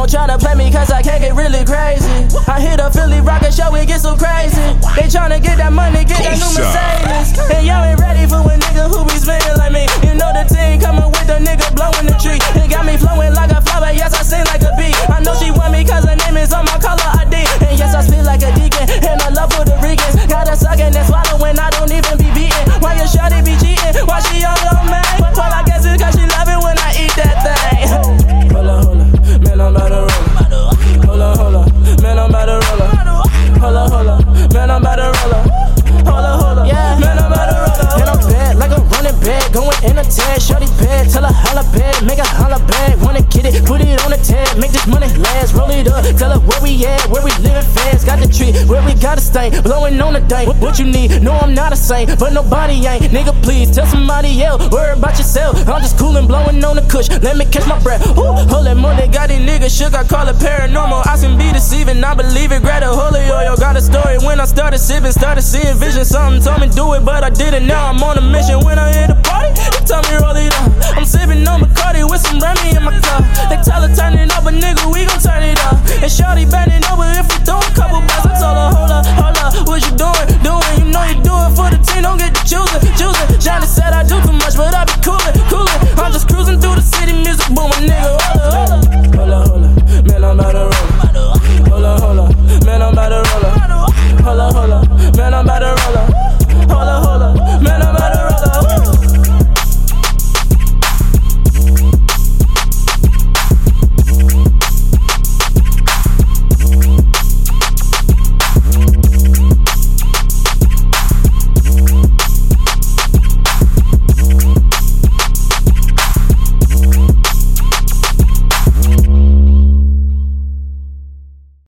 don't try to play me cause I can't get really crazy. I hit a Philly rocket show, it get so crazy. They tryna get that money, get that new Mercedes. And y'all ain't ready for a nigga who be spinning like me. You know the team coming with the nigga blowing the tree. It got me flowing like a flower, yes I sing like a bee. I know she want me cause her name is on my color ID. And yes I spit like a deacon, and I love Puerto Ricans. Got her sucking and swallowing, I don't even be beating. Why your shawty be cheating? Why she on low man? Well I guess it's cause she love it when I eat that thing. Hold up, man I'm about to roll. Hold up, man I'm about to roll. Hold up, man I'm about to roll. Hold up, yeah, man I'm about to roll. And I'm bad, like a running back, going in a tag. Shorty bad, tell her holla bad, make her holla back. Wanna get it, put it on the tab, make this money last. Roll it up, tell her where we at, where we living fast. Got the tree, where we got a stain, blowing on the dang. What you need? No, I'm not a saint, but nobody ain't. Nigga, please tell somebody else, worry about yourself. I'm just coolin', blowing on the kush, let me catch my breath. Ooh, hold that money, got these niggas shook, I call it paranormal. I can be deceiving, I believe it, grab the holy oil. Got a story when I started sipping, started seeing vision. Something told me do it, but I didn't. Now I'm on a mission. When I hit the party, they tell me roll it up. I'm sipping on Bacardi with some Remy in my cup. They tell her turn it up, but nigga, we gon' turn it up. And shorty back